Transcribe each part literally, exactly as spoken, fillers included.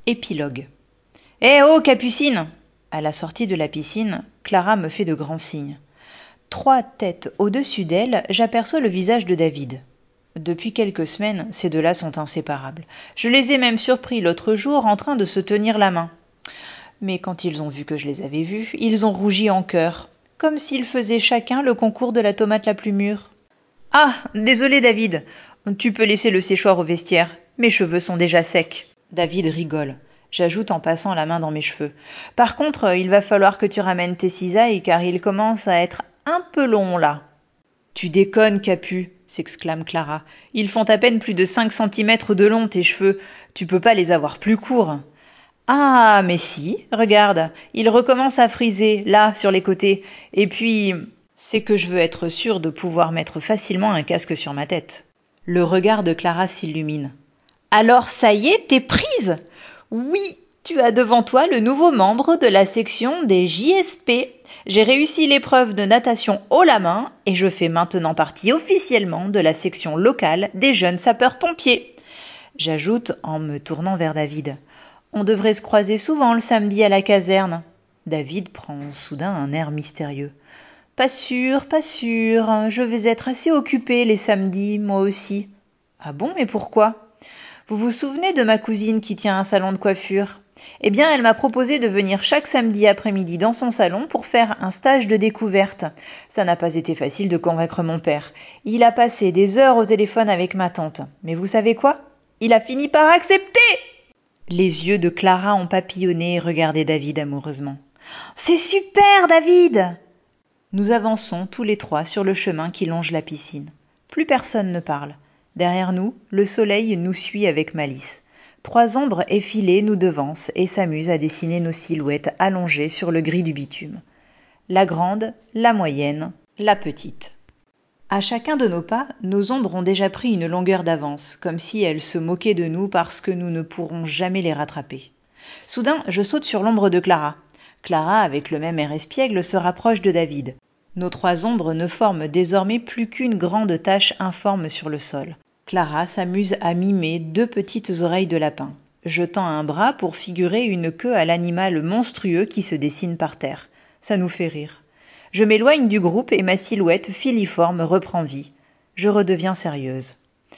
Épilogue. Eh oh, Capucine! À la sortie de la piscine, Clara me fait de grands signes. Trois têtes au-dessus d'elle, j'aperçois le visage de David. Depuis quelques semaines, ces deux-là sont inséparables. Je les ai même surpris l'autre jour en train de se tenir la main. Mais quand ils ont vu que je les avais vus, ils ont rougi en chœur, comme s'ils faisaient chacun le concours de la tomate la plus mûre. « Ah, désolé David, tu peux laisser le séchoir au vestiaire, mes cheveux sont déjà secs. » David rigole. J'ajoute en passant la main dans mes cheveux. « Par contre, il va falloir que tu ramènes tes cisailles car ils commencent à être un peu longs là. »« Tu déconnes, Capu !» s'exclame Clara. « Ils font à peine plus de cinq centimètres de long, tes cheveux. Tu peux pas les avoir plus courts. »« Ah, mais si, regarde, ils recommencent à friser, là, sur les côtés. Et puis, c'est que je veux être sûre de pouvoir mettre facilement un casque sur ma tête. » Le regard de Clara s'illumine. « Alors ça y est, t'es prise ? Oui, tu as devant toi le nouveau membre de la section des J S P. J'ai réussi l'épreuve de natation haut la main et je fais maintenant partie officiellement de la section locale des jeunes sapeurs-pompiers. » J'ajoute en me tournant vers David. « On devrait se croiser souvent le samedi à la caserne. » David prend soudain un air mystérieux. « Pas sûr, pas sûr, je vais être assez occupée les samedis, moi aussi. »« Ah bon, mais pourquoi ? Vous vous souvenez de ma cousine qui tient un salon de coiffure ? Eh bien, elle m'a proposé de venir chaque samedi après-midi dans son salon pour faire un stage de découverte. Ça n'a pas été facile de convaincre mon père. Il a passé des heures au téléphone avec ma tante. Mais vous savez quoi ? Il a fini par accepter !» Les yeux de Clara ont papillonné et regardé David amoureusement. « C'est super, David !» Nous avançons tous les trois sur le chemin qui longe la piscine. Plus personne ne parle. Derrière nous, le soleil nous suit avec malice. Trois ombres effilées nous devancent et s'amusent à dessiner nos silhouettes allongées sur le gris du bitume. La grande, la moyenne, la petite. À chacun de nos pas, nos ombres ont déjà pris une longueur d'avance, comme si elles se moquaient de nous parce que nous ne pourrons jamais les rattraper. Soudain, je saute sur l'ombre de Clara. Clara, avec le même air espiègle, se rapproche de David. Nos trois ombres ne forment désormais plus qu'une grande tache informe sur le sol. Clara s'amuse à mimer deux petites oreilles de lapin. Je tends un bras pour figurer une queue à l'animal monstrueux qui se dessine par terre. Ça nous fait rire. Je m'éloigne du groupe et ma silhouette filiforme reprend vie. Je redeviens sérieuse.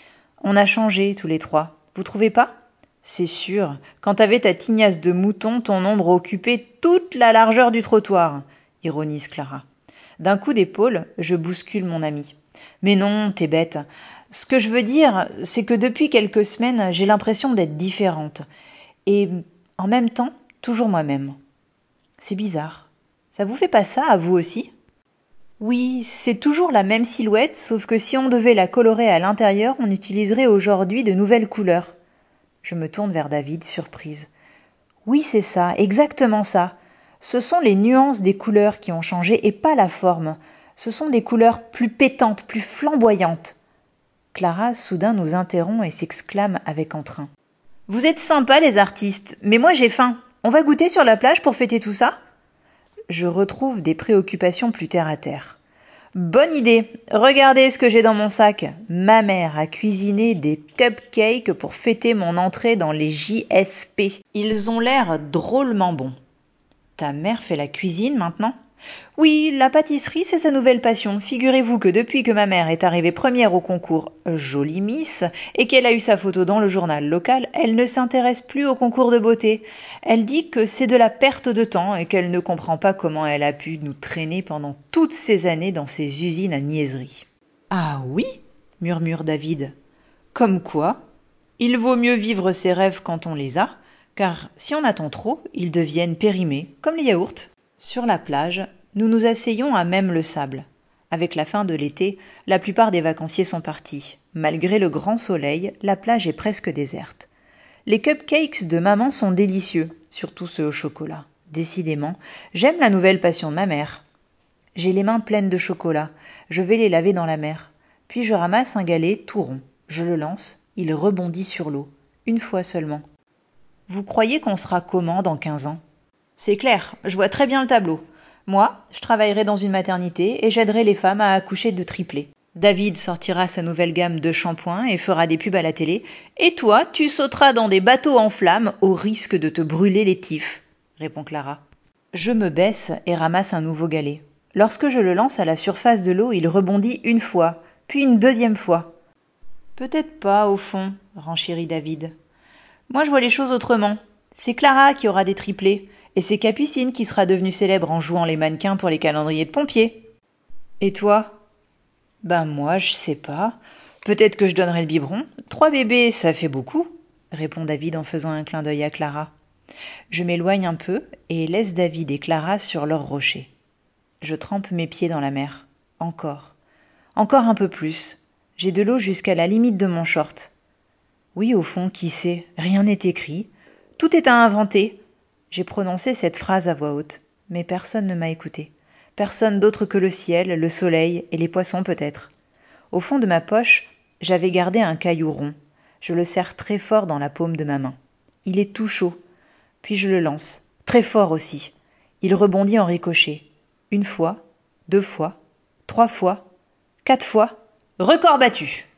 On a changé tous les trois, vous trouvez pas ? C'est sûr, quand t'avais ta tignasse de mouton, ton ombre occupait toute la largeur du trottoir, ironise Clara. D'un coup d'épaule, je bouscule mon amie. Mais non, t'es bête. Ce que je veux dire, c'est que depuis quelques semaines, j'ai l'impression d'être différente. Et en même temps, toujours moi-même. C'est bizarre. Ça vous fait pas ça, à vous aussi ? Oui, c'est toujours la même silhouette, sauf que si on devait la colorer à l'intérieur, on utiliserait aujourd'hui de nouvelles couleurs. Je me tourne vers David, surprise. Oui, c'est ça, exactement ça. Ce sont les nuances des couleurs qui ont changé et pas la forme. Ce sont des couleurs plus pétantes, plus flamboyantes. Clara, soudain, nous interrompt et s'exclame avec entrain. « Vous êtes sympas, les artistes, mais moi j'ai faim. On va goûter sur la plage pour fêter tout ça ?» Je retrouve des préoccupations plus terre à terre. « Bonne idée. Regardez ce que j'ai dans mon sac. Ma mère a cuisiné des cupcakes pour fêter mon entrée dans les J S P. Ils ont l'air drôlement bons. » Ta mère fait la cuisine maintenant ? Oui, la pâtisserie, c'est sa nouvelle passion. Figurez-vous que depuis que ma mère est arrivée première au concours Jolie Miss et qu'elle a eu sa photo dans le journal local, elle ne s'intéresse plus au concours de beauté. Elle dit que c'est de la perte de temps et qu'elle ne comprend pas comment elle a pu nous traîner pendant toutes ces années dans ces usines à niaiseries. Ah oui, murmure David. Comme quoi, il vaut mieux vivre ses rêves quand on les a, car si on attend trop, ils deviennent périmés, comme les yaourts. Sur la plage, nous nous asseyons à même le sable. Avec la fin de l'été, la plupart des vacanciers sont partis. Malgré le grand soleil, la plage est presque déserte. Les cupcakes de maman sont délicieux, surtout ceux au chocolat. Décidément, j'aime la nouvelle passion de ma mère. J'ai les mains pleines de chocolat. Je vais les laver dans la mer. Puis je ramasse un galet tout rond. Je le lance. Il rebondit sur l'eau. Une fois seulement. Vous croyez qu'on sera comment dans quinze ans ? C'est clair, je vois très bien le tableau. Moi, je travaillerai dans une maternité et j'aiderai les femmes à accoucher de triplés. David sortira sa nouvelle gamme de shampoings et fera des pubs à la télé. Et toi, tu sauteras dans des bateaux en flammes au risque de te brûler les tifs, répond Clara. Je me baisse et ramasse un nouveau galet. Lorsque je le lance à la surface de l'eau, il rebondit une fois, puis une deuxième fois. Peut-être pas, au fond, renchérit David. Moi, je vois les choses autrement. C'est Clara qui aura des triplés, et c'est Capucine qui sera devenue célèbre en jouant les mannequins pour les calendriers de pompiers. Et toi? Ben moi, je sais pas. Peut-être que je donnerai le biberon. Trois bébés, ça fait beaucoup, répond David en faisant un clin d'œil à Clara. Je m'éloigne un peu et laisse David et Clara sur leur rocher. Je trempe mes pieds dans la mer. Encore. Encore un peu plus. J'ai de l'eau jusqu'à la limite de mon short. Oui, au fond, qui sait, rien n'est écrit. Tout est à inventer. J'ai prononcé cette phrase à voix haute, mais personne ne m'a écouté. Personne d'autre que le ciel, le soleil et les poissons peut-être. Au fond de ma poche, j'avais gardé un caillou rond. Je le serre très fort dans la paume de ma main. Il est tout chaud. Puis je le lance, très fort aussi. Il rebondit en ricochet. Une fois, deux fois, trois fois, quatre fois. Record battu!